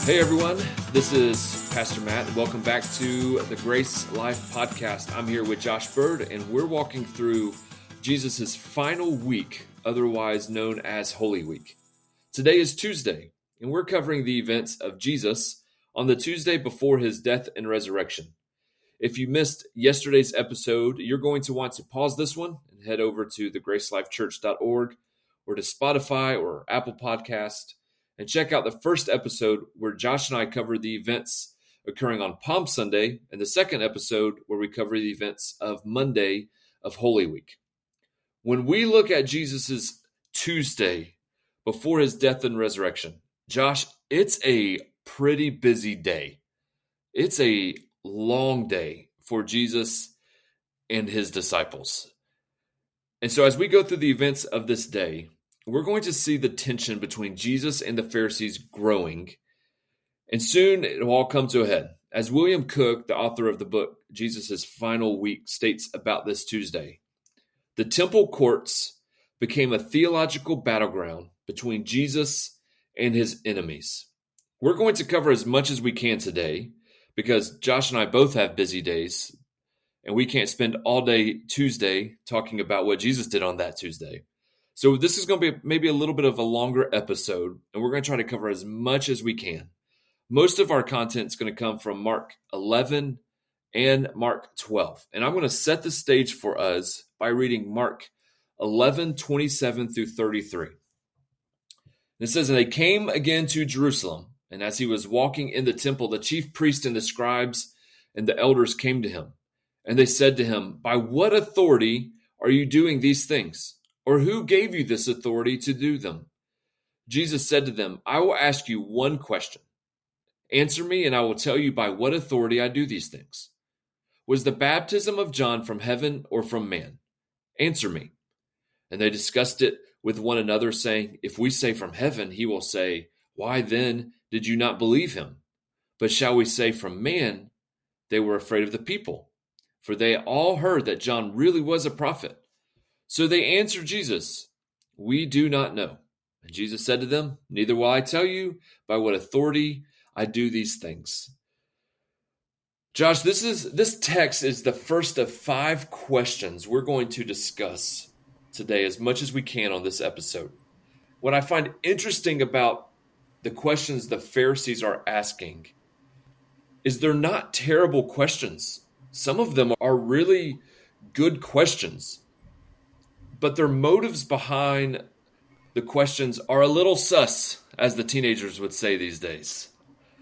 Hey everyone, this is Pastor Matt, and welcome back to the Grace Life Podcast. I'm here with Josh Bird, and we're walking through Jesus' final week, otherwise known as Holy Week. Today is Tuesday, and we're covering the events of Jesus on the Tuesday before his death and resurrection. If you missed yesterday's episode, you're going to want to pause this one and head over to thegracelifechurch.org or to Spotify or Apple Podcast and check out the first episode where Josh and I cover the events occurring on Palm Sunday, and the second episode where we cover the events of Monday of Holy Week. When we look at Jesus' Tuesday before his death and resurrection, Josh, it's a pretty busy day. It's a long day for Jesus and his disciples. And so as we go through the events of this day, we're going to see the tension between Jesus and the Pharisees growing, and soon it will all come to a head. As William Cook, the author of the book Jesus' Final Week, states about this Tuesday, the temple courts became a theological battleground between Jesus and his enemies. We're going to cover as much as we can today because Josh and I both have busy days, and we can't spend all day Tuesday talking about what Jesus did on that Tuesday. So this is going to be maybe a little bit of a longer episode, and we're going to try to cover as much as we can. Most of our content is going to come from Mark 11 and Mark 12. And I'm going to set the stage for us by reading Mark 11, 27 through 33. And it says, "And they came again to Jerusalem, and as he was walking in the temple, the chief priests and the scribes and the elders came to him. And they said to him, 'By what authority are you doing these things? Or who gave you this authority to do them?' Jesus said to them, 'I will ask you one question. Answer me, and I will tell you by what authority I do these things. Was the baptism of John from heaven or from man? Answer me.' And they discussed it with one another, saying, 'If we say from heaven, he will say, why then did you not believe him? But shall we say from man?' They were afraid of the people, for they all heard that John really was a prophet. So they answered Jesus, 'We do not know.' And Jesus said to them, 'Neither will I tell you by what authority I do these things.'" Josh, this text is the first of 5 questions we're going to discuss today as much as we can on this episode. What I find interesting about the questions the Pharisees are asking is they're not terrible questions. Some of them are really good questions. But their motives behind the questions are a little sus, as the teenagers would say these days.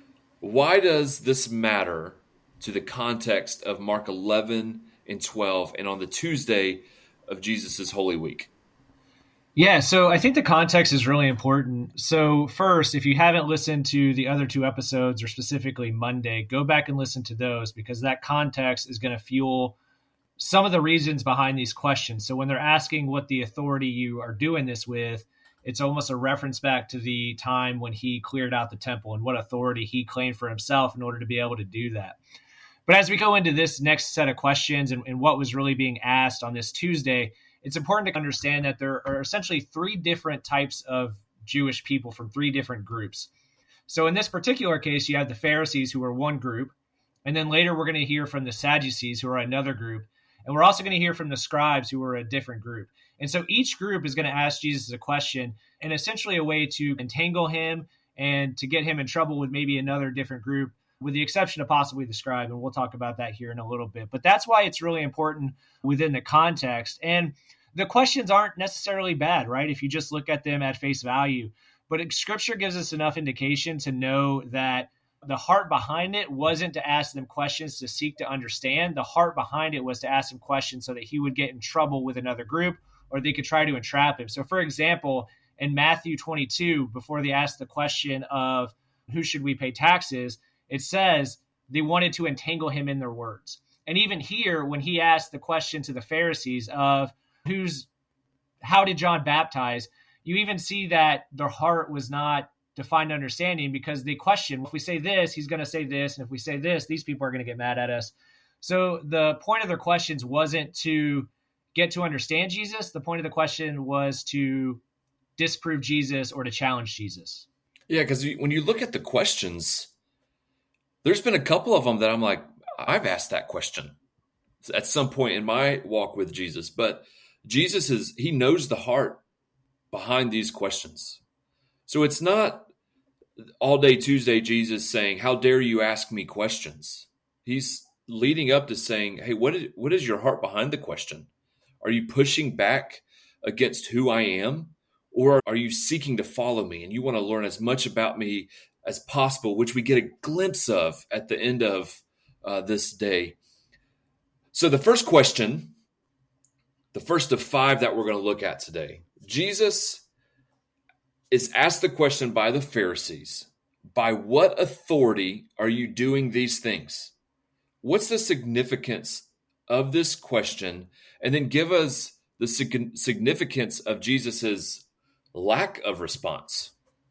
Why does this matter to the context of Mark 11 and 12 and on the Tuesday of Jesus' Holy Week? Yeah, so I think the context is really important. So first, if you haven't listened to the other 2 episodes, or specifically Monday, go back and listen to those because that context is going to fuel some of the reasons behind these questions. So when they're asking what the authority you are doing this with, it's almost a reference back to the time when he cleared out the temple and what authority he claimed for himself in order to be able to do that. But as we go into this next set of questions and what was really being asked on this Tuesday, it's important to understand that there are essentially 3 different types of Jewish people from 3 different groups. So in this particular case, you have the Pharisees, who are one group, and then later we're going to hear from the Sadducees, who are another group. And we're also going to hear from the scribes, who are a different group. And so each group is going to ask Jesus a question and essentially a way to entangle him and to get him in trouble with maybe another different group, with the exception of possibly the scribe. And we'll talk about that here in a little bit. But that's why it's really important within the context. And the questions aren't necessarily bad, right? If you just look at them at face value. But Scripture gives us enough indication to know that the heart behind it wasn't to ask them questions to seek to understand. The heart behind it was to ask him questions so that he would get in trouble with another group, or they could try to entrap him. So for example, in Matthew 22, before they asked the question of who should we pay taxes, it says they wanted to entangle him in their words. And even here, when he asked the question to the Pharisees of how did John baptize, you even see that their heart was not to find understanding, because they question, if we say this, he's going to say this. And if we say this, these people are going to get mad at us. So the point of their questions wasn't to get to understand Jesus. The point of the question was to disprove Jesus or to challenge Jesus. Yeah, because when you look at the questions, there's been a couple of them that I'm like, I've asked that question at some point in my walk with Jesus. But he knows the heart behind these questions. So it's not all day Tuesday Jesus saying, how dare you ask me questions? He's leading up to saying, hey, what is your heart behind the question? Are you pushing back against who I am? Or are you seeking to follow me and you want to learn as much about me as possible, which we get a glimpse of at the end of this day? So the first question, the first of 5 that we're going to look at today, Jesus is asked the question by the Pharisees, by what authority are you doing these things? What's the significance of this question? And then give us the significance of Jesus's lack of response.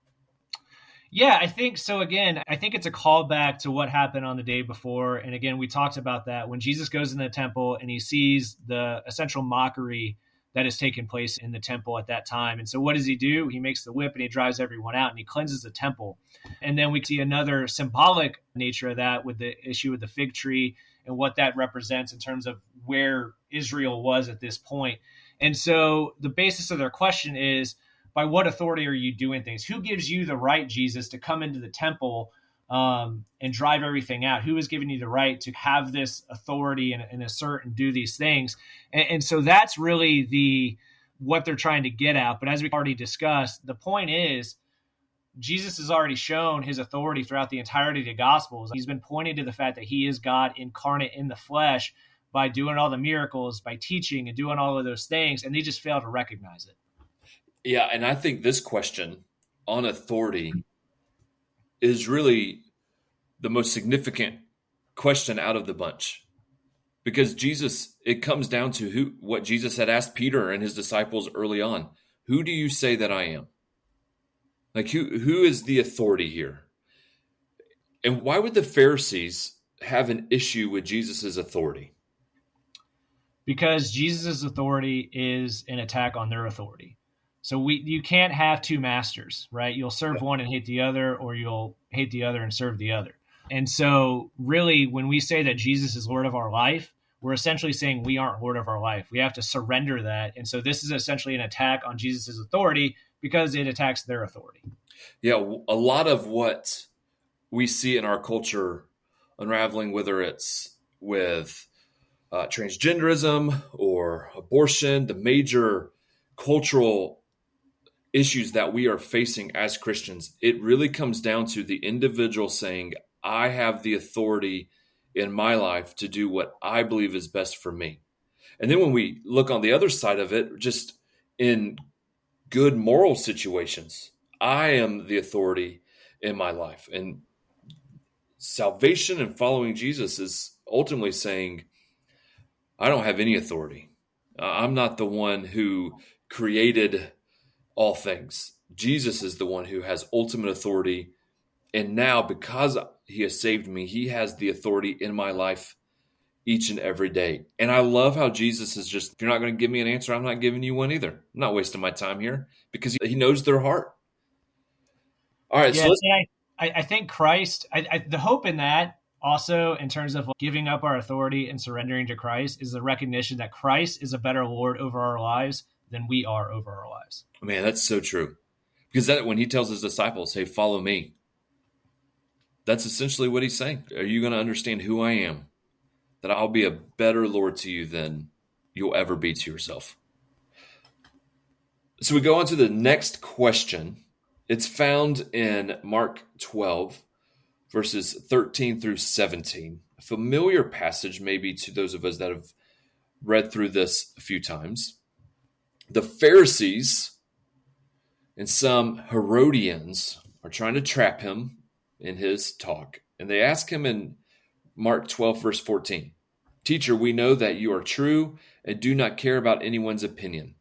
Yeah, I think so. Again, I think it's a callback to what happened on the day before. And again, we talked about that when Jesus goes in the temple and he sees the essential mockery that has taken place in the temple at that time. And so what does he do? He makes the whip and he drives everyone out and he cleanses the temple. And then we see another symbolic nature of that with the issue of the fig tree and what that represents in terms of where Israel was at this point. And so the basis of their question is, by what authority are you doing things? Who gives you the right, Jesus, to come into the temple and drive everything out? Who has given you the right to have this authority and assert and do these things? And so that's really what they're trying to get at. But as we already discussed, the point is Jesus has already shown his authority throughout the entirety of the Gospels. He's been pointing to the fact that he is God incarnate in the flesh by doing all the miracles, by teaching and doing all of those things, and they just fail to recognize it. Yeah, and I think this question on authority is really the most significant question out of the bunch. Because it comes down to what Jesus had asked Peter and his disciples early on. Who do you say that I am? Like, who is the authority here? And why would the Pharisees have an issue with Jesus' authority? Because Jesus' authority is an attack on their authority. So you can't have two masters, right? You'll serve one and hate the other, or you'll hate the other and serve the other. And so really, when we say that Jesus is Lord of our life, we're essentially saying we aren't Lord of our life. We have to surrender that. And so this is essentially an attack on Jesus' authority because it attacks their authority. Yeah, a lot of what we see in our culture unraveling, whether it's with transgenderism or abortion, the major cultural issues that we are facing as Christians, it really comes down to the individual saying, I have the authority in my life to do what I believe is best for me. And then when we look on the other side of it, just in good moral situations, I am the authority in my life. And salvation and following Jesus is ultimately saying, I don't have any authority. I'm not the one who created all things. Jesus is the one who has ultimate authority. And now, because he has saved me, he has the authority in my life each and every day. And I love how Jesus is just, if you're not going to give me an answer, I'm not giving you one either. I'm not wasting my time here, because he knows their heart. All right. Yeah, So I think Christ, the hope in that also in terms of giving up our authority and surrendering to Christ is the recognition that Christ is a better Lord over our lives than we are over our lives. Man, that's so true. Because when he tells his disciples, hey, follow me, that's essentially what he's saying. Are you going to understand who I am? That I'll be a better Lord to you than you'll ever be to yourself. So we go on to the next question. It's found in Mark 12, verses 13 through 17. A familiar passage maybe to those of us that have read through this a few times. The Pharisees and some Herodians are trying to trap him in his talk. And they ask him in Mark 12, verse 14, Teacher, we know that you are true and do not care about anyone's opinion.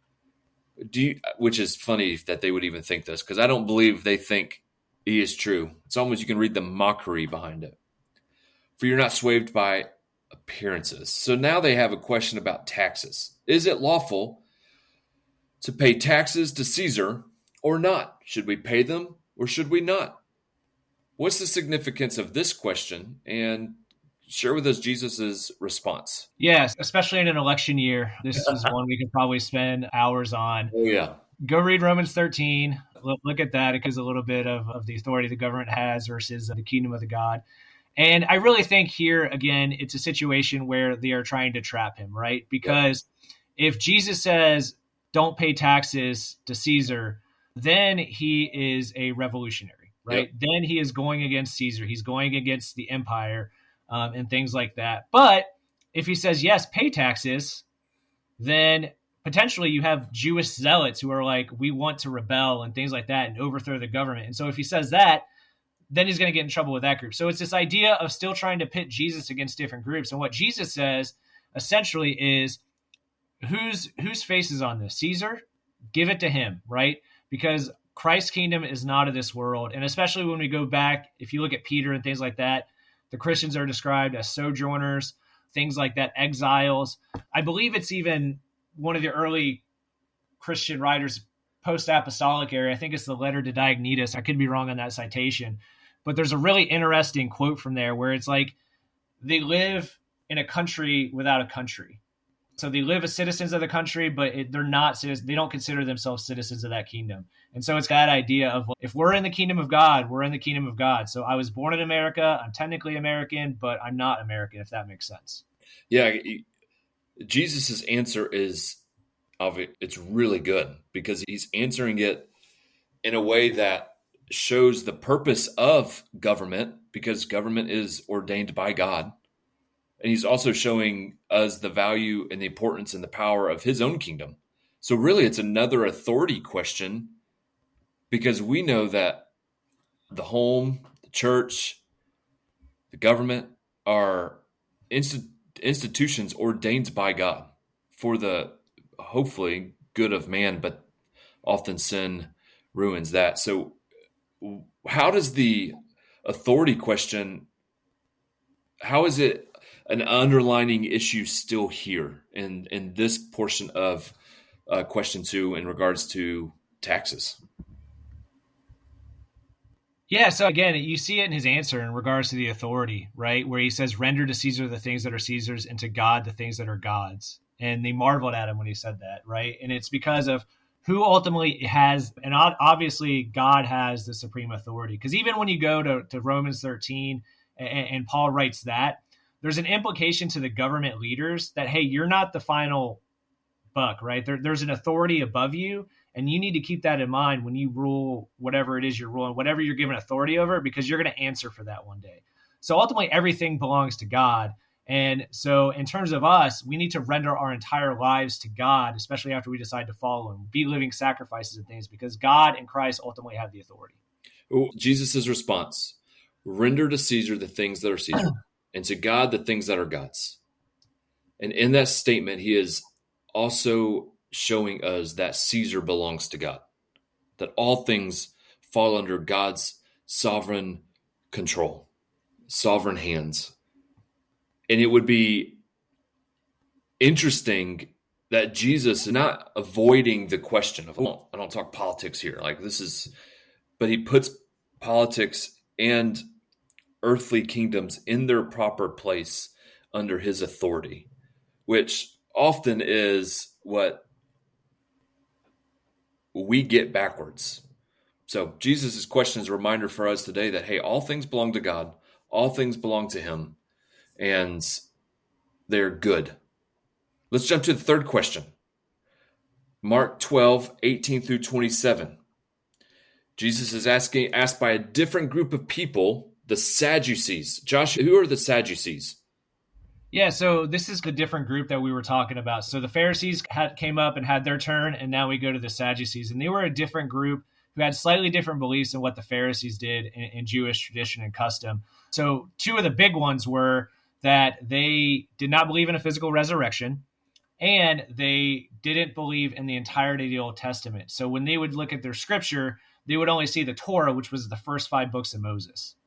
Which is funny that they would even think this, because I don't believe they think he is true. It's almost, you can read the mockery behind it. For you're not swayed by appearances. So now they have a question about taxes. Is it lawful to pay taxes to Caesar or not? Should we pay them or should we not? What's the significance of this question? And share with us Jesus's response. Yes, especially in an election year. This is one we could probably spend hours on. Oh, yeah. Go read Romans 13. Look at that. It gives a little bit of the authority the government has versus the kingdom of the God. And I really think here, again, it's a situation where they are trying to trap him, right? Because if Jesus says, don't pay taxes to Caesar, then he is a revolutionary, right? Yep. Then he is going against Caesar. He's going against the empire and things like that. But if he says, yes, pay taxes, then potentially you have Jewish zealots who are like, we want to rebel and things like that and overthrow the government. And so if he says that, then he's going to get in trouble with that group. So it's this idea of still trying to pit Jesus against different groups. And what Jesus says essentially is, whose face is on this? Caesar? Give it to him, right? Because Christ's kingdom is not of this world. And especially when we go back, if you look at Peter and things like that, the Christians are described as sojourners, things like that, exiles. I believe it's even one of the early Christian writers, post-apostolic area, I think it's the letter to Diognetus. I could be wrong on that citation. But there's a really interesting quote from there where it's like, they live in a country without a country. So they live as citizens of the country, but they're not citizens. They don't consider themselves citizens of that kingdom. And so it's that idea of, if we're in the kingdom of God, we're in the kingdom of God. So I was born in America. I'm technically American, but I'm not American, if that makes sense. Yeah. Jesus's answer is, it's really good because he's answering it in a way that shows the purpose of government, because government is ordained by God. And he's also showing us the value and the importance and the power of his own kingdom. So really, it's another authority question, because we know that the home, the church, the government are institutions ordained by God for the hopefully good of man, but often sin ruins that. So how does the authority question, how is it an underlining issue still here in this portion of question 2 in regards to taxes? Yeah, so again, you see it in his answer in regards to the authority, right? Where he says, render to Caesar the things that are Caesar's and to God the things that are God's. And they marveled at him when he said that, right? And it's because of who ultimately has, and obviously God has the supreme authority. Because even when you go to Romans 13 and Paul writes that, there's an implication to the government leaders that, hey, you're not the final buck, right? There's an authority above you, and you need to keep that in mind when you rule whatever it is you're ruling, whatever you're given authority over, because you're going to answer for that one day. So ultimately, everything belongs to God. And so in terms of us, we need to render our entire lives to God, especially after we decide to follow him, be living sacrifices and things, because God and Christ ultimately have the authority. Jesus' response, render to Caesar the things that are Caesar, and to God the things that are God's. And in that statement, he is also showing us that Caesar belongs to God, that all things fall under God's sovereign control, sovereign hands. And it would be interesting that Jesus is not avoiding the question of, I don't talk politics here. Like this is, but he puts politics and earthly kingdoms in their proper place under his authority, which often is what we get backwards. So Jesus' question is a reminder for us today that, hey, all things belong to God. All things belong to him. And they're good. Let's jump to the third question. Mark 12:18-27. Jesus is asked by a different group of people, the Sadducees. Josh, who are the Sadducees? Yeah, so this is the different group that we were talking about. So the Pharisees came up and had their turn, and now we go to the Sadducees. And they were a different group who had slightly different beliefs than what the Pharisees did in Jewish tradition and custom. So two of the big ones were that they did not believe in a physical resurrection, and they didn't believe in the entirety of the Old Testament. So when they would look at their scripture, they would only see the Torah, which was the first 5 books of Moses.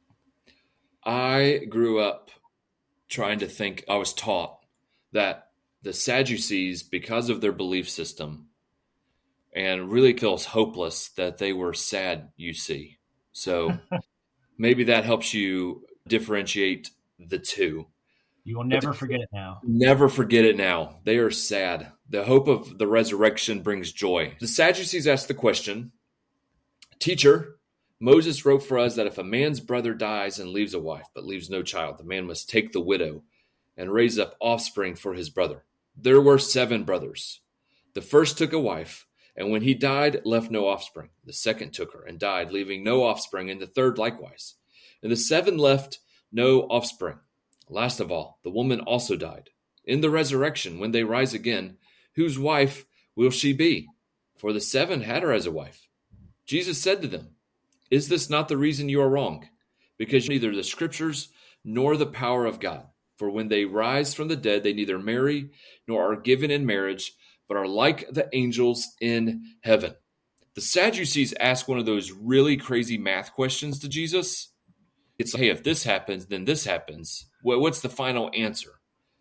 I grew up trying to think, I was taught that the Sadducees, because of their belief system, and really feels hopeless that they were sad, you see. So maybe that helps you differentiate the two. You will But never forget it now. never forget it now. They are sad. The hope of the resurrection brings joy. The Sadducees asked the question, Teacher, Moses wrote for us that if a man's brother dies and leaves a wife, but leaves no child, the man must take the widow and raise up offspring for his brother. There were 7 brothers. The first took a wife, and when he died, left no offspring. The second took her and died, leaving no offspring, and the third likewise. And the 7 left no offspring. Last of all, the woman also died. In the resurrection, when they rise again, whose wife will she be? For the 7 had her as a wife. Jesus said to them, Is this not the reason you are wrong? Because neither the scriptures nor the power of God. For when they rise from the dead, they neither marry nor are given in marriage, but are like the angels in heaven. The Sadducees ask one of those really crazy math questions to Jesus. It's like, hey, if this happens, then this happens. What's the final answer?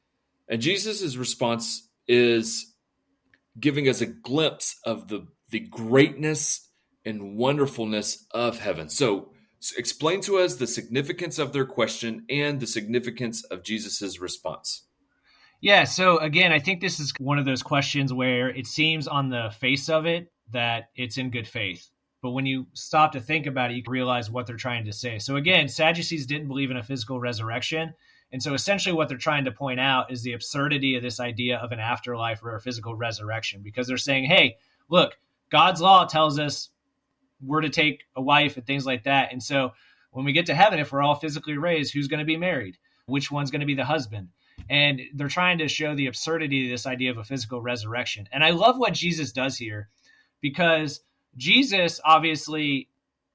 And Jesus' response is giving us a glimpse of the greatness and wonderfulness of heaven. So explain to us the significance of their question and the significance of Jesus' response. Yeah, so again, I think this is one of those questions where it seems on the face of it that it's in good faith. But when you stop to think about it, you can realize what they're trying to say. So again, Sadducees didn't believe in a physical resurrection. And so essentially what they're trying to point out is the absurdity of this idea of an afterlife or a physical resurrection, because they're saying, hey, look, God's law tells us we're to take a wife and things like that. And so when we get to heaven, if we're all physically raised, who's going to be married? Which one's going to be the husband? And they're trying to show the absurdity of this idea of a physical resurrection. And I love what Jesus does here, because Jesus, obviously,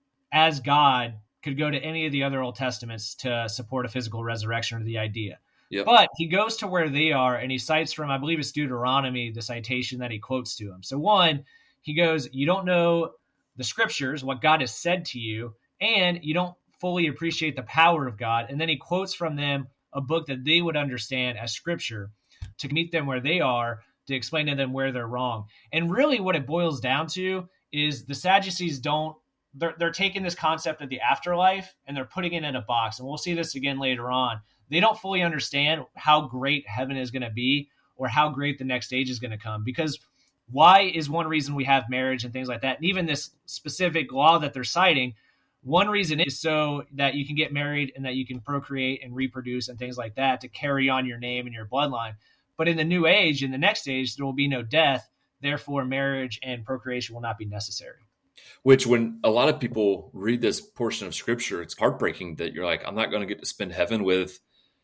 as God, could go to any of the other Old Testaments to support a physical resurrection or the idea. Yep. But he goes to where they are, and he cites from, I believe it's Deuteronomy, the citation that he quotes to him. So one, he goes, you don't know the scriptures, what God has said to you, and you don't fully appreciate the power of God. And then he quotes from them a book that they would understand as scripture to meet them where they are, to explain to them where they're wrong. And really what it boils down to is the Sadducees they're taking this concept of the afterlife and they're putting it in a box. And we'll see this again later on. They don't fully understand how great heaven is going to be or how great the next age is going to come. Because why is one reason we have marriage and things like that? And even this specific law that they're citing, one reason is so that you can get married and that you can procreate and reproduce and things like that to carry on your name and your bloodline. But in the new age, in the next age, there will be no death. Therefore, marriage and procreation will not be necessary. Which, when a lot of people read this portion of scripture, it's heartbreaking that you're like, I'm not going to get to spend heaven with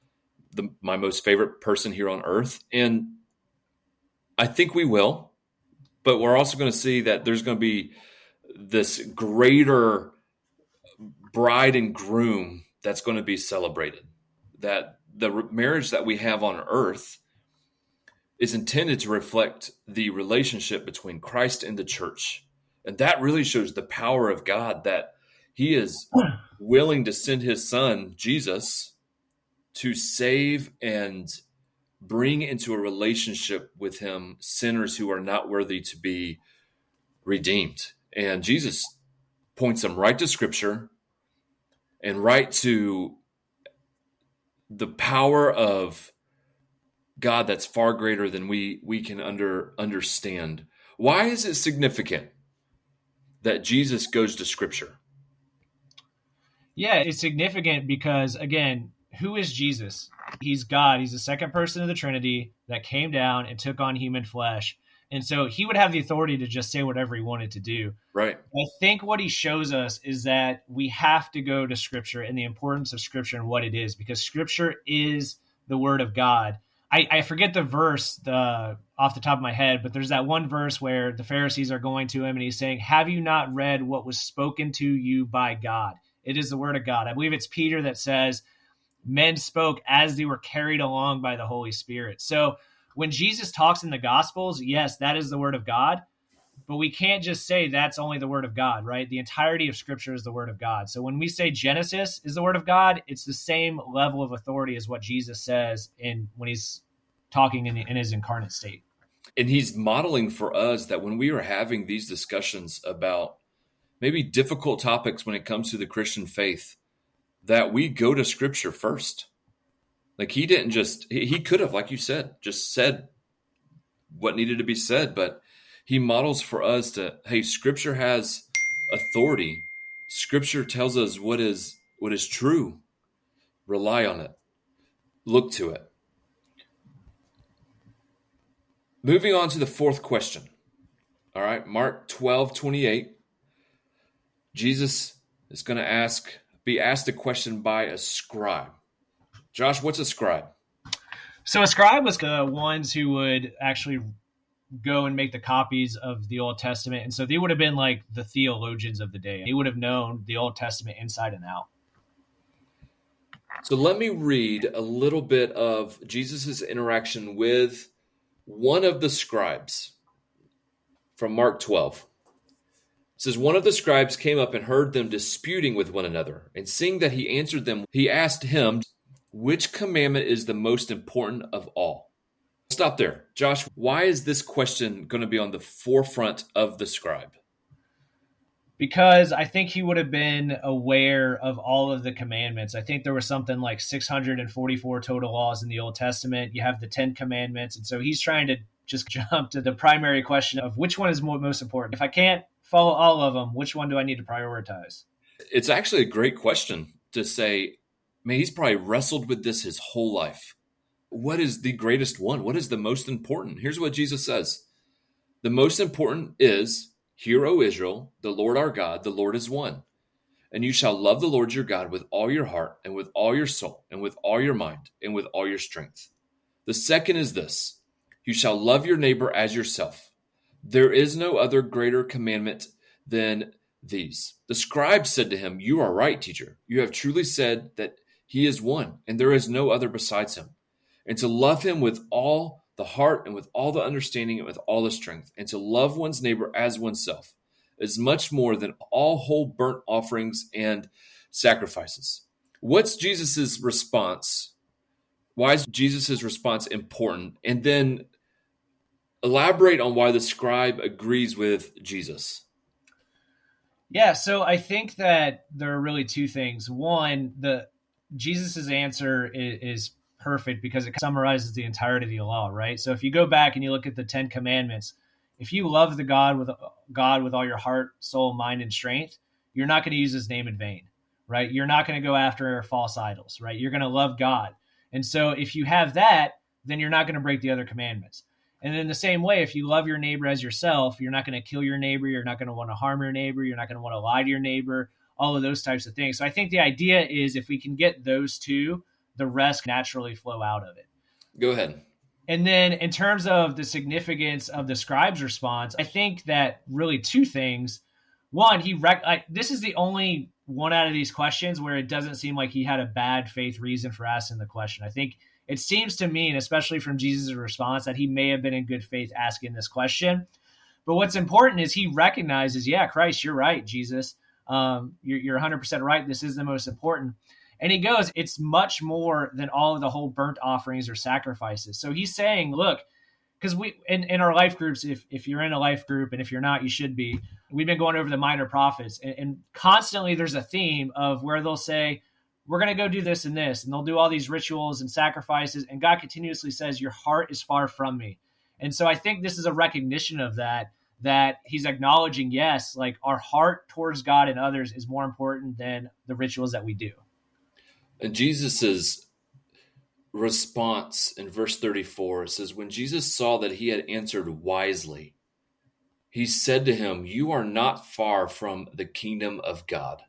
my most favorite person here on earth. And I think we will, but we're also going to see that there's going to be this greater bride and groom that's going to be celebrated. That the marriage that we have on earth is intended to reflect the relationship between Christ and the church. And that really shows the power of God, that he is willing to send his son, Jesus, to save and bring into a relationship with him sinners who are not worthy to be redeemed. And Jesus points them right to Scripture and right to the power of God that's far greater than we can understand. Why is it significant that Jesus goes to Scripture? Yeah, it's significant because, again, who is Jesus? He's God. He's the second person of the Trinity that came down and took on human flesh. And so he would have the authority to just say whatever he wanted to do. Right. I think what he shows us is that we have to go to Scripture and the importance of Scripture and what it is, because Scripture is the Word of God. I forget the verse off the top of my head, but there's that one verse where the Pharisees are going to him and he's saying, have you not read what was spoken to you by God? It is the Word of God. I believe it's Peter that says, men spoke as they were carried along by the Holy Spirit. So when Jesus talks in the Gospels, yes, that is the Word of God, but we can't just say that's only the Word of God, right? The entirety of Scripture is the Word of God. So when we say Genesis is the Word of God, it's the same level of authority as what Jesus says when he's talking in his incarnate state. And he's modeling for us that when we are having these discussions about maybe difficult topics when it comes to the Christian faith, that we go to Scripture first. Like he didn't he could have, like you said, just said what needed to be said, but he models for us hey, Scripture has authority. Scripture tells us what is true. Rely on it. Look to it. Moving on to the fourth question. All right, Mark 12:28. Jesus is going to be asked a question by a scribe. Josh, what's a scribe? So a scribe was the ones who would actually go and make the copies of the Old Testament. And so they would have been like the theologians of the day. He would have known the Old Testament inside and out. So let me read a little bit of Jesus' interaction with one of the scribes from Mark 12. It says, one of the scribes came up and heard them disputing with one another. And seeing that he answered them, he asked him, which commandment is the most important of all? Stop there. Josh, why is this question going to be on the forefront of the scribe? Because I think he would have been aware of all of the commandments. I think there was something like 644 total laws in the Old Testament. You have the 10 commandments. And so he's trying to just jump to the primary question of which one is most important. If I can't follow all of them, which one do I need to prioritize? It's actually a great question to say, man, he's probably wrestled with this his whole life. What is the greatest one? What is the most important? Here's what Jesus says. The most important is, hear, O Israel, the Lord our God, the Lord is one. And you shall love the Lord your God with all your heart and with all your soul and with all your mind and with all your strength. The second is this, you shall love your neighbor as yourself. There is no other greater commandment than these. The scribe said to him, you are right, teacher. You have truly said that he is one, and there is no other besides him. And to love him with all the heart and with all the understanding and with all the strength, and to love one's neighbor as oneself is much more than all whole burnt offerings and sacrifices. What's Jesus's response? Why is Jesus's response important? And then elaborate on why the scribe agrees with Jesus. Yeah, so I think that there are really two things. One, Jesus's answer is perfect because it summarizes the entirety of the law, right? So if you go back and you look at the 10 commandments, if you love the God with all your heart, soul, mind, and strength, you're not going to use his name in vain, right? You're not going to go after false idols, right? You're going to love God. And so if you have that, then you're not going to break the other commandments. And then the same way, if you love your neighbor as yourself, you're not going to kill your neighbor. You're not going to want to harm your neighbor. You're not going to want to lie to your neighbor, all of those types of things. So I think the idea is if we can get those two, the rest naturally flow out of it. Go ahead. And then in terms of the significance of the scribe's response, I think that really two things. One, this is the only one out of these questions where it doesn't seem like he had a bad faith reason for asking the question. I think it seems to me, and especially from Jesus' response, that he may have been in good faith asking this question. But what's important is he recognizes, yeah, Christ, you're right, Jesus. You're 100% right. This is the most important. And he goes, it's much more than all of the whole burnt offerings or sacrifices. So he's saying, look, because we in our life groups, if you're in a life group, and if you're not, you should be, we've been going over the minor prophets. And constantly there's a theme of where they'll say, we're going to go do this and this. And they'll do all these rituals and sacrifices. And God continuously says, your heart is far from me. And so I think this is a recognition of that he's acknowledging, yes, like our heart towards God and others is more important than the rituals that we do. And Jesus's response in verse 34 says, when Jesus saw that he had answered wisely, he said to him, you are not far from the kingdom of God.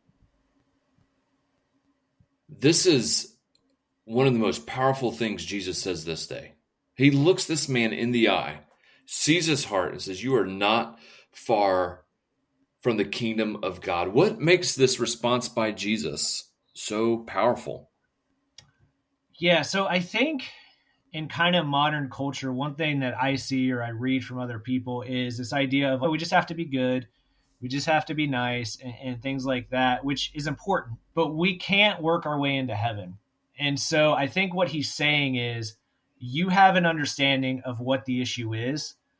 This is one of the most powerful things Jesus says this day. He looks this man in the eye, sees his heart, and says, you are not far from the kingdom of God. What makes this response by Jesus so powerful? Yeah, so I think in kind of modern culture, one thing that I see or I read from other people is this idea of, we just have to be good. We just have to be nice and things like that, which is important. But we can't work our way into heaven. And so I think what he's saying is you have an understanding of what the issue is.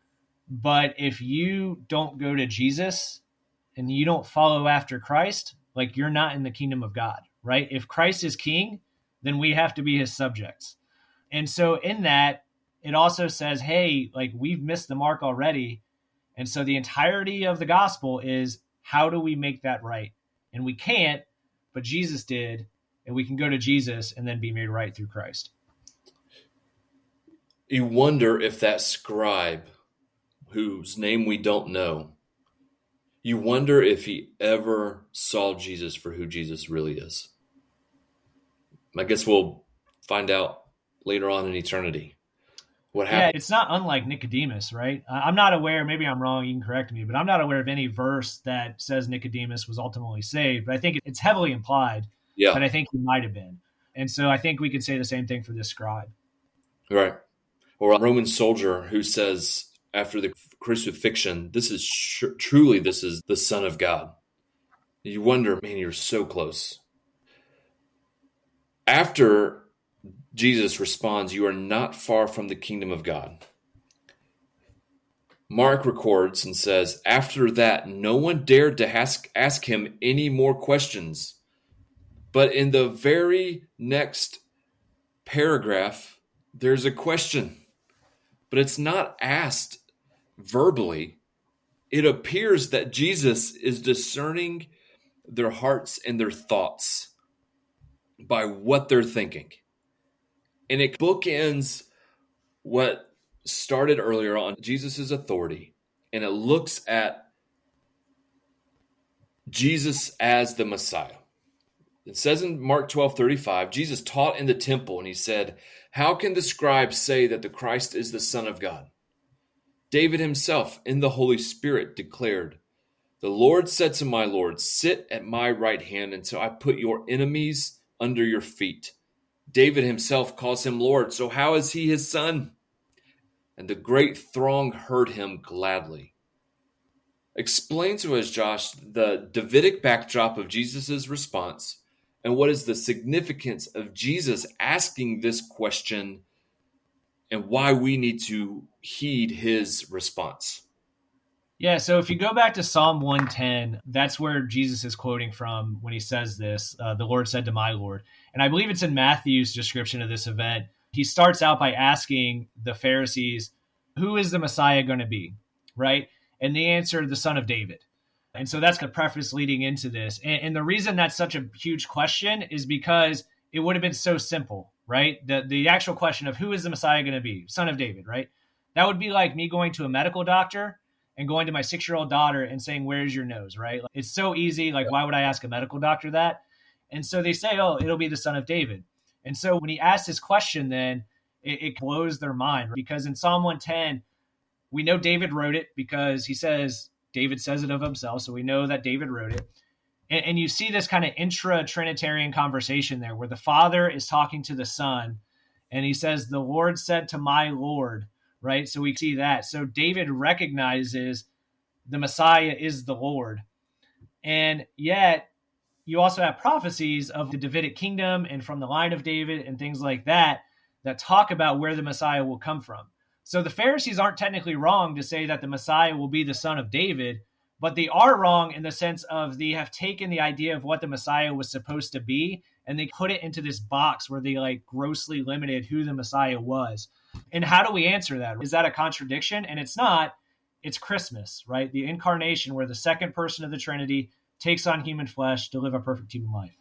But if you don't go to Jesus and you don't follow after Christ, like you're not in the kingdom of God, right? If Christ is king, then we have to be his subjects. And so in that, it also says, hey, like we've missed the mark already. And so the entirety of the gospel is how do we make that right? And we can't, but Jesus did, and we can go to Jesus and then be made right through Christ. You wonder if that scribe, whose name we don't know, you wonder if he ever saw Jesus for who Jesus really is. I guess we'll find out later on in eternity what happened. Yeah, it's not unlike Nicodemus, right? I'm not aware, maybe I'm wrong, you can correct me, but I'm not aware of any verse that says Nicodemus was ultimately saved, but I think it's heavily implied that I think he might have been. And so I think we could say the same thing for this scribe. Right. Or a Roman soldier who says after the crucifixion, this is truly the Son of God. You wonder, man, you're so close. After Jesus responds, you are not far from the kingdom of God. Mark records and says, after that, no one dared to ask him any more questions. But in the very next paragraph, there's a question. But it's not asked verbally. It appears that Jesus is discerning their hearts and their thoughts by what they're thinking. And it bookends what started earlier on Jesus' authority. And it looks at Jesus as the Messiah. It says in Mark 12:35, Jesus taught in the temple and he said, how can the scribes say that the Christ is the Son of God? David himself in the Holy Spirit declared, the Lord said to my Lord, sit at my right hand until I put your enemies under your feet. David himself calls him Lord, so how is he his son? And the great throng heard him gladly. Explain to us, Josh, the Davidic backdrop of Jesus' response and what is the significance of Jesus asking this question and why we need to heed his response. Yeah, so if you go back to Psalm 110, that's where Jesus is quoting from when he says this, the Lord said to my Lord. And I believe it's in Matthew's description of this event. He starts out by asking the Pharisees, who is the Messiah going to be, right? And they answer, the son of David. And so that's the preface leading into this. And the reason that's such a huge question is because it would have been so simple, right? The actual question of who is the Messiah going to be? Son of David, right? That would be like me going to a medical doctor and going to my 6-year-old daughter and saying, where's your nose, right? It's so easy. Like, why would I ask a medical doctor that? And so they say, oh, it'll be the son of David. And so when he asks this question, then it blows their mind, because in Psalm 110, we know David wrote it because he says, David says it of himself. So we know that David wrote it. And you see this kind of intra-Trinitarian conversation there where the Father is talking to the Son and he says, the Lord said to my Lord, right? So we see that. So David recognizes the Messiah is the Lord. And yet you also have prophecies of the Davidic kingdom and from the line of David and things like that talk about where the Messiah will come from. So the Pharisees aren't technically wrong to say that the Messiah will be the son of David, but they are wrong in the sense of they have taken the idea of what the Messiah was supposed to be and they put it into this box where they like grossly limited who the Messiah was. And how do we answer that? Is that a contradiction? And it's not. It's Christmas, right? The incarnation, where the second person of the Trinity takes on human flesh to live a perfect human life.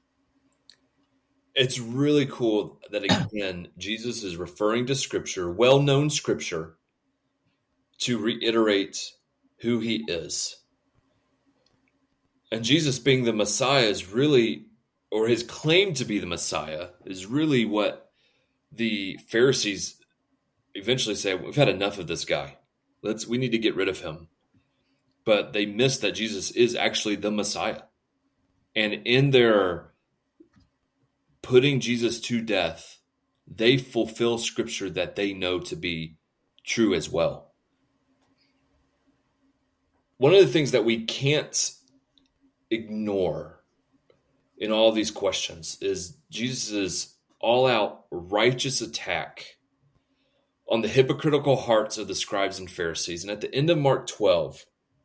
It's really cool that, again, Jesus is referring to Scripture, well-known Scripture, to reiterate who he is. And Jesus being the Messiah is really, or his claim to be the Messiah, is really what the Pharisees eventually say, we've had enough of this guy. We need to get rid of him. But they miss that Jesus is actually the Messiah. And in their putting Jesus to death, they fulfill Scripture that they know to be true as well. One of the things that we can't ignore in all these questions is Jesus' all-out righteous attack on the hypocritical hearts of the scribes and Pharisees. And at the end of Mark 12,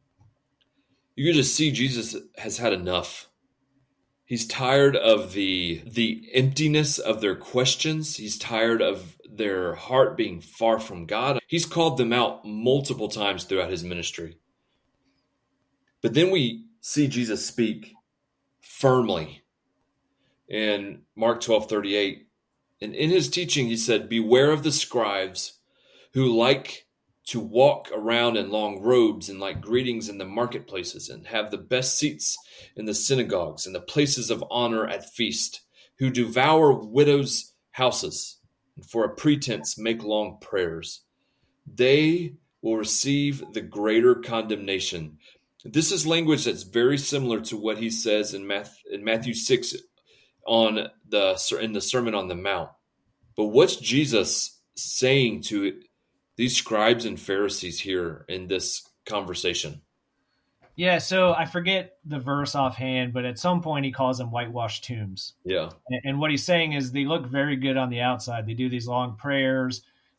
you can just see Jesus has had enough. He's tired of the emptiness of their questions. He's tired of their heart being far from God. He's called them out multiple times throughout his ministry. But then we see Jesus speak firmly in Mark 12:38. And in his teaching, he said, "Beware of the scribes who like to walk around in long robes and like greetings in the marketplaces and have the best seats in the synagogues and the places of honor at feast, who devour widows' houses and for a pretense make long prayers. They will receive the greater condemnation." This is language that's very similar to what he says in Matthew 6 in the Sermon on the Mount. But what's Jesus saying to these scribes and Pharisees here in this conversation? Yeah, so I forget the verse offhand, but at some point he calls them whitewashed tombs. Yeah. And what he's saying is they look very good on the outside. They do these long prayers.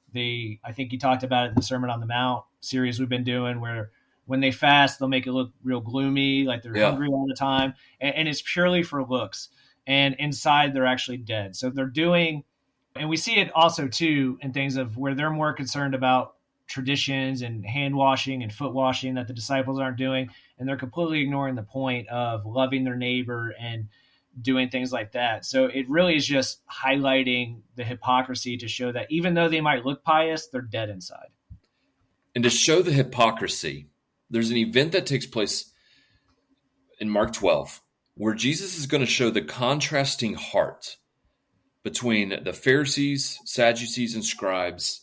I think he talked about it in the Sermon on the Mount series we've been doing, where when they fast, they'll make it look real gloomy, like they're hungry all the time. And it's purely for looks. And inside, they're actually dead. So they're doing, and we see it also, too, in things of where they're more concerned about traditions and hand washing and foot washing that the disciples aren't doing. And they're completely ignoring the point of loving their neighbor and doing things like that. So it really is just highlighting the hypocrisy to show that even though they might look pious, they're dead inside. And to show the hypocrisy, there's an event that takes place in Mark 12 where Jesus is going to show the contrasting heart between the Pharisees, Sadducees, and scribes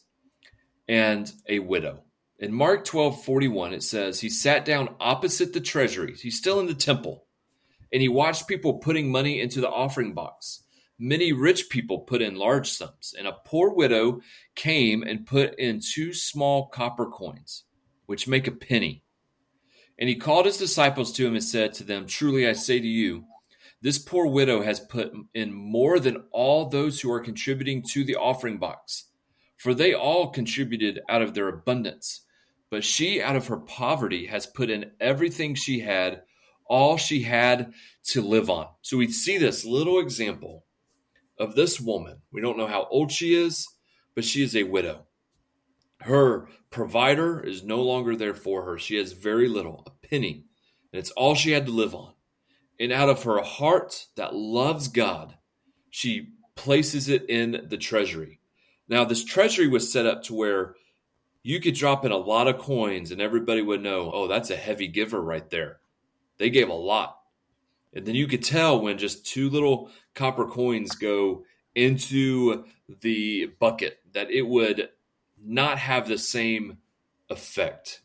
and a widow. In Mark 12:41, it says, "He sat down opposite the treasury." He's still in the temple. And he watched people putting money into the offering box. Many rich people put in large sums, and a poor widow came and put in 2 small copper coins, which make a penny. And he called his disciples to him and said to them, "Truly I say to you, this poor widow has put in more than all those who are contributing to the offering box. For they all contributed out of their abundance. But she, out of her poverty, has put in everything she had, all she had to live on." So we see this little example of this woman. We don't know how old she is, but she is a widow. Her provider is no longer there for her. She has very little, a penny, and it's all she had to live on. And out of her heart that loves God, she places it in the treasury. Now, this treasury was set up to where you could drop in a lot of coins and everybody would know, oh, that's a heavy giver right there. They gave a lot. And then you could tell when just 2 little copper coins go into the bucket that it would not have the same effect.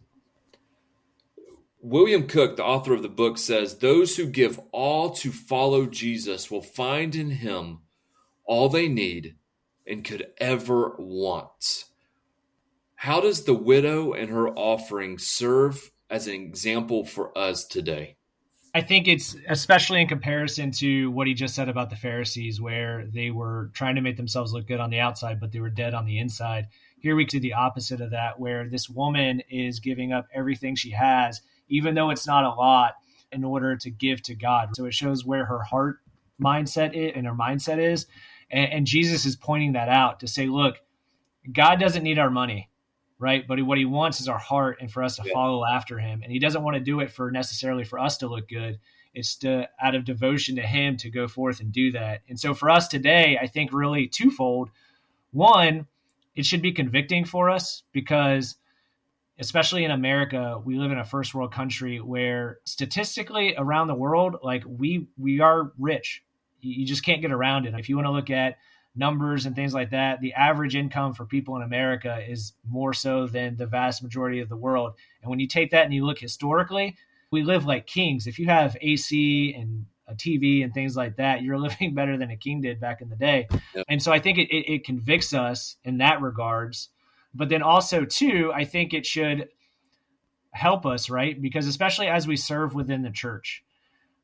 William Cook, the author of the book, says, "Those who give all to follow Jesus will find in him all they need and could ever want." How does the widow and her offering serve as an example for us today? I think it's especially in comparison to what he just said about the Pharisees, where they were trying to make themselves look good on the outside, but they were dead on the inside. Here we see the opposite of that, where this woman is giving up everything she has, even though it's not a lot, in order to give to God. So it shows where her heart mindset is, and her mindset is. And Jesus is pointing that out to say, look, God doesn't need our money, right? But what he wants is our heart and for us to follow after him. And he doesn't want to do it for necessarily for us to look good. It's out of devotion to him to go forth and do that. And so for us today, I think really twofold. One, it should be convicting for us because especially in America, we live in a first world country where statistically around the world, like we are rich. You just can't get around it. If you want to look at numbers and things like that, the average income for people in America is more so than the vast majority of the world. And when you take that and you look historically, we live like kings. If you have AC and a TV and things like that, you're living better than a king did back in the day. Yep. And so I think it convicts us in that regards. But then also, too, I think it should help us, right? Because especially as we serve within the church,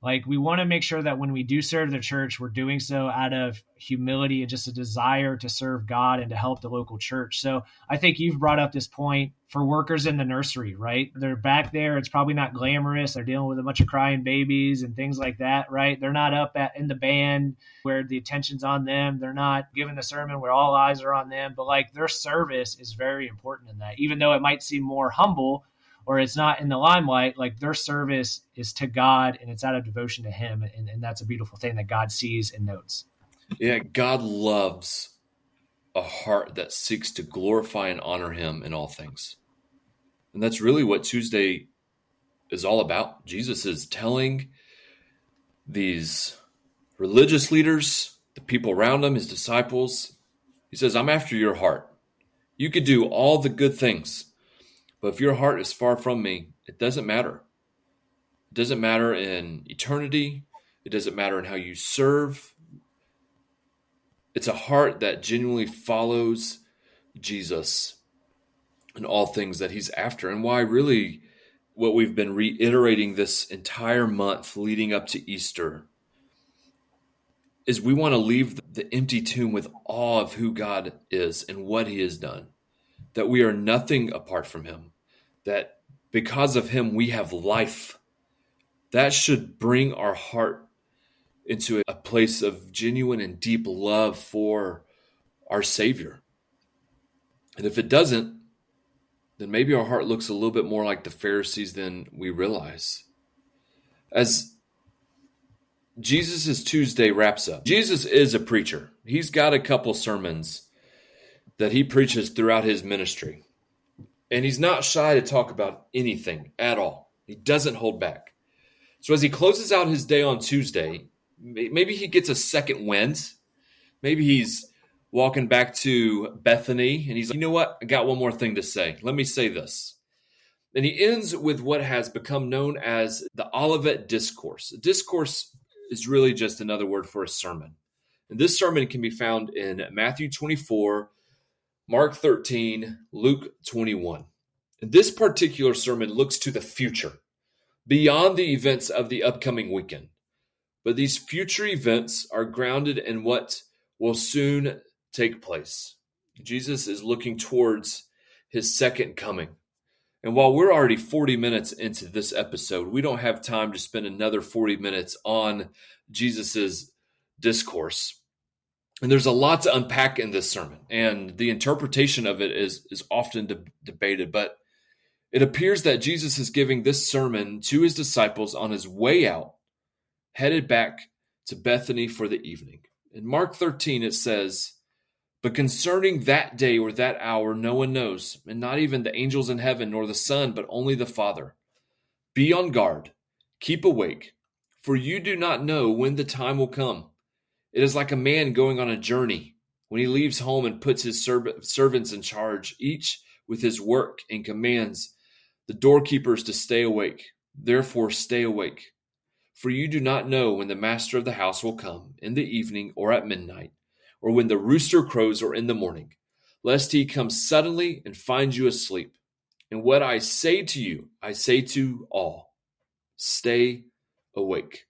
Like, we want to make sure that when we do serve the church, we're doing so out of humility and just a desire to serve God and to help the local church. So I think you've brought up this point for workers in the nursery, right? They're back there. It's probably not glamorous. They're dealing with a bunch of crying babies and things like that, right? They're not in the band where the attention's on them. They're not giving the sermon where all eyes are on them. But like, their service is very important in that, even though it might seem more humble or it's not in the limelight. Like, their service is to God and it's out of devotion to him. And that's a beautiful thing that God sees and notes. Yeah, God loves a heart that seeks to glorify and honor him in all things. And that's really what Tuesday is all about. Jesus is telling these religious leaders, the people around him, his disciples, he says, I'm after your heart. You could do all the good things, but if your heart is far from me, it doesn't matter. It doesn't matter in eternity. It doesn't matter in how you serve. It's a heart that genuinely follows Jesus in all things that he's after. And why really what we've been reiterating this entire month leading up to Easter is we want to leave the empty tomb with awe of who God is and what he has done. That we are nothing apart from him. That because of him, we have life. That should bring our heart into a place of genuine and deep love for our Savior. And if it doesn't, then maybe our heart looks a little bit more like the Pharisees than we realize. As Jesus' Tuesday wraps up, Jesus is a preacher. He's got a couple sermons that he preaches throughout his ministry. And he's not shy to talk about anything at all. He doesn't hold back. So as he closes out his day on Tuesday, maybe he gets a second wind. Maybe he's walking back to Bethany and he's like, you know what? I got one more thing to say. Let me say this. And he ends with what has become known as the Olivet Discourse. A discourse is really just another word for a sermon. And this sermon can be found in Matthew 24, Mark 13, Luke 21. And this particular sermon looks to the future, beyond the events of the upcoming weekend. But these future events are grounded in what will soon take place. Jesus is looking towards his second coming. And while we're already 40 minutes into this episode, we don't have time to spend another 40 minutes on Jesus's discourse. And there's a lot to unpack in this sermon, and the interpretation of it is often debated, but it appears that Jesus is giving this sermon to his disciples on his way out, headed back to Bethany for the evening. In Mark 13, it says, but concerning that day or that hour, no one knows, and not even the angels in heaven, nor the Son, but only the Father. Be on guard, keep awake, for you do not know when the time will come. It is like a man going on a journey when he leaves home and puts his servants in charge, each with his work, and commands the doorkeepers to stay awake. Therefore, stay awake. For you do not know when the master of the house will come, in the evening or at midnight, or when the rooster crows or in the morning, lest he come suddenly and find you asleep. And what I say to you, I say to all, stay awake.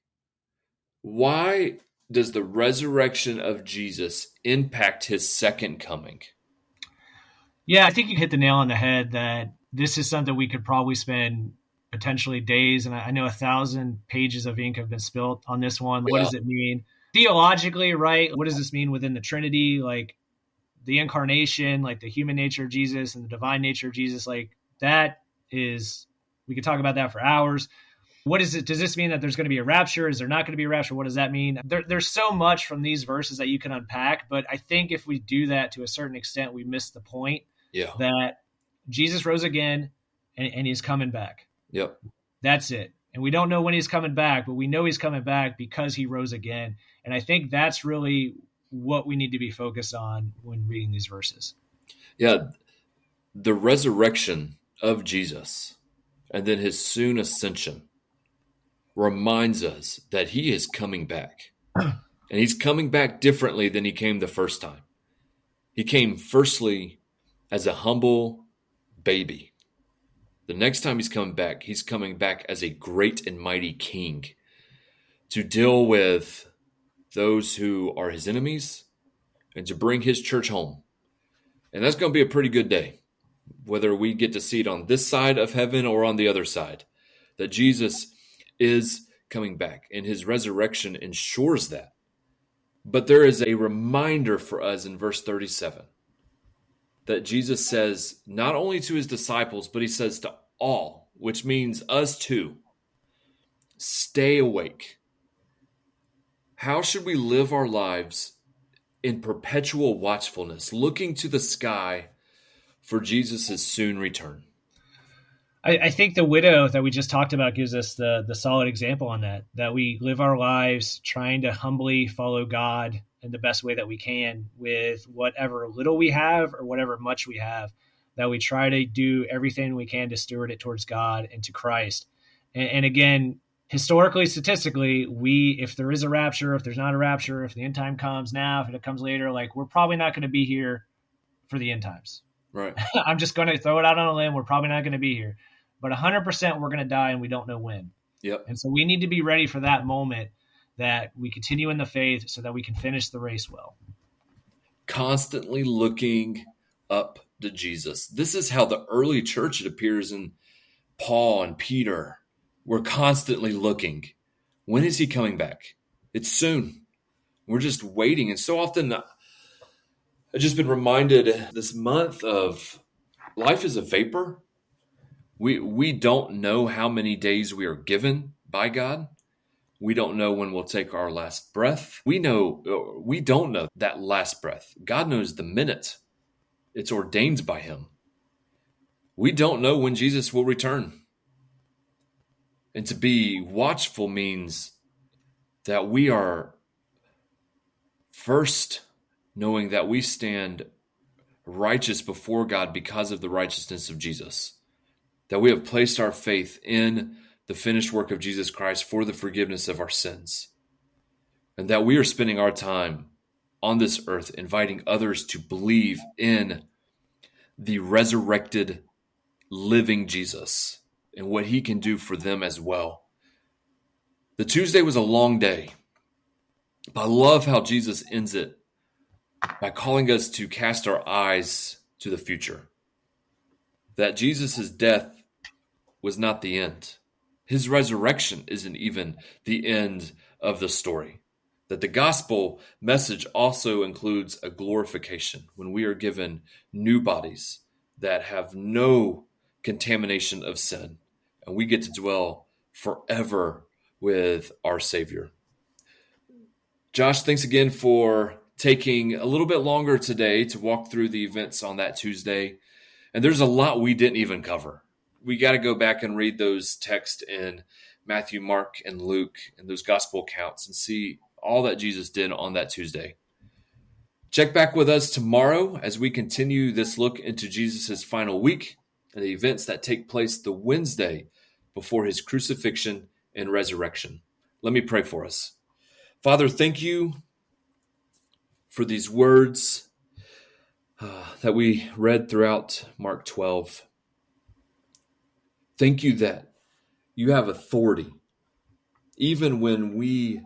Why does the resurrection of Jesus impact his second coming? Yeah, I think you hit the nail on the head that this is something we could probably spend potentially days, and I know 1,000 pages of ink have been spilled on this one. What does it mean? Theologically, right? What does this mean within the Trinity? Like the incarnation, like the human nature of Jesus and the divine nature of Jesus, like that is, we could talk about that for hours. What is it? Does this mean that there's going to be a rapture? Is there not going to be a rapture? What does that mean? There's so much from these verses that you can unpack, but I think if we do that to a certain extent, we miss the point that Jesus rose again and he's coming back. Yep. That's it. And we don't know when he's coming back, but we know he's coming back because he rose again. And I think that's really what we need to be focused on when reading these verses. Yeah. The resurrection of Jesus and then his soon ascension reminds us that he is coming back. And he's coming back differently than he came the first time. He came firstly as a humble baby. The next time he's coming back as a great and mighty king. to deal with those who are his enemies and to bring his church home. And that's going to be a pretty good day, whether we get to see it on this side of heaven or on the other side, that Jesus is coming back, and his resurrection ensures that. But there is a reminder for us in verse 37 that Jesus says not only to his disciples, but he says to all, which means us too, stay awake. How should we live our lives in perpetual watchfulness, looking to the sky for Jesus' soon return? I think the widow that we just talked about gives us the solid example on that we live our lives trying to humbly follow God in the best way that we can with whatever little we have or whatever much we have, that we try to do everything we can to steward it towards God and to Christ. And again, historically, statistically, if there is a rapture, if there's not a rapture, if the end time comes now, if it comes later, like we're probably not going to be here for the end times. Right. I'm just going to throw it out on a limb. We're probably not going to be here. But 100% we're going to die and we don't know when. Yep. And so we need to be ready for that moment, that we continue in the faith so that we can finish the race well. Constantly looking up to Jesus. This is how the early church, it appears in Paul and Peter, were constantly looking. When is he coming back? It's soon. We're just waiting. And so often I've just been reminded this month of life is a vapor. We don't know how many days we are given by God. We don't know when we'll take our last breath. We don't know that last breath. God knows the minute. It's ordained by him. We don't know when Jesus will return. And to be watchful means that we are first knowing that we stand righteous before God because of the righteousness of Jesus. That we have placed our faith in the finished work of Jesus Christ for the forgiveness of our sins. And that we are spending our time on this earth inviting others to believe in the resurrected, living Jesus and what he can do for them as well. The Tuesday was a long day, but I love how Jesus ends it by calling us to cast our eyes to the future. That Jesus' death was not the end. His resurrection isn't even the end of the story. That the gospel message also includes a glorification when we are given new bodies that have no contamination of sin, and we get to dwell forever with our Savior. Josh, thanks again for taking a little bit longer today to walk through the events on that Tuesday. And there's a lot we didn't even cover. We got to go back and read those texts in Matthew, Mark, and Luke, and those gospel accounts, and see all that Jesus did on that Tuesday. Check back with us tomorrow as we continue this look into Jesus' final week and the events that take place the Wednesday before his crucifixion and resurrection. Let me pray for us. Father, thank you for these words that we read throughout Mark 12. Thank you that you have authority, even when we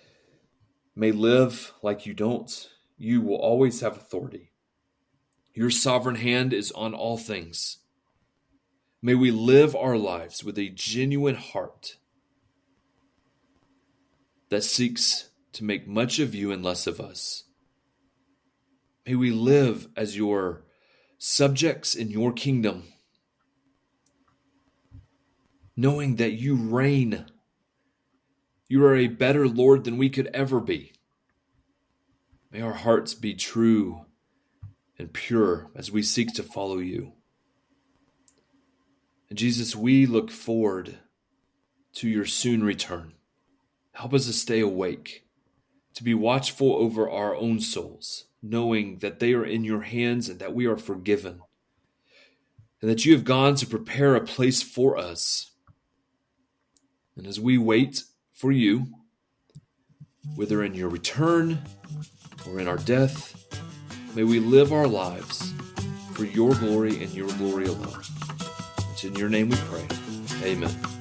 may live like you don't. You will always have authority. Your sovereign hand is on all things. May we live our lives with a genuine heart that seeks to make much of you and less of us. May we live as your subjects in your kingdom, knowing that you reign. You are a better Lord than we could ever be. May our hearts be true and pure as we seek to follow you. And Jesus, we look forward to your soon return. Help us to stay awake, to be watchful over our own souls, knowing that they are in your hands and that we are forgiven, and that you have gone to prepare a place for us. And as we wait for you, whether in your return or in our death, may we live our lives for your glory and your glory alone. It's in your name we pray. Amen.